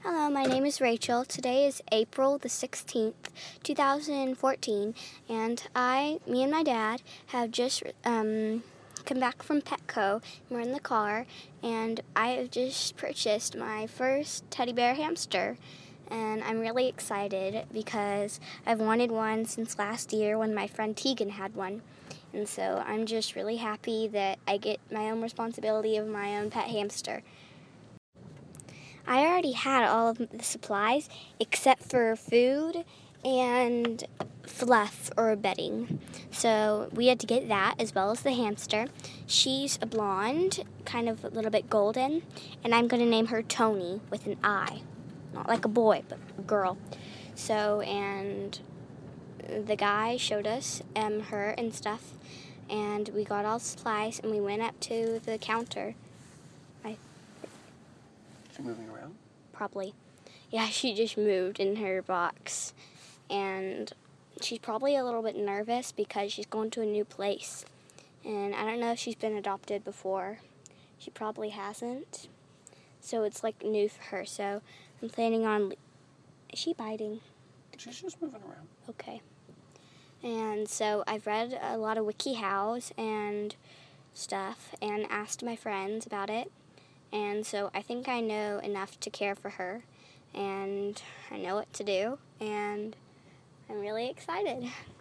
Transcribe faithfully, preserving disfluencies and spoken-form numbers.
Hello, my name is Rachel. Today is April the sixteenth, two thousand fourteen, and I, me and my dad, have just um, come back from Petco. We're in the car, and I have just purchased my first teddy bear hamster, and I'm really excited because I've wanted one since last year when my friend Tegan had one, and so I'm just really happy that I get my own responsibility of my own pet hamster. I already had all of the supplies except for food and fluff or bedding. So we had to get that as well as the hamster. She's a blonde, kind of a little bit golden, and I'm going to name her Tony with an I. Not like a boy, but a girl. So, and the guy showed us um, her and stuff, and we got all the supplies, and we went up to the counter. I Is she moving around? Probably. Yeah, she just moved in her box. And she's probably a little bit nervous because she's going to a new place. And I don't know if she's been adopted before. She probably hasn't. So it's like new for her. So I'm planning on... Is she biting? She's just moving around. Okay. And so I've read a lot of WikiHows and stuff and asked my friends about it. And so I think I know enough to care for her, and I know what to do, and I'm really excited.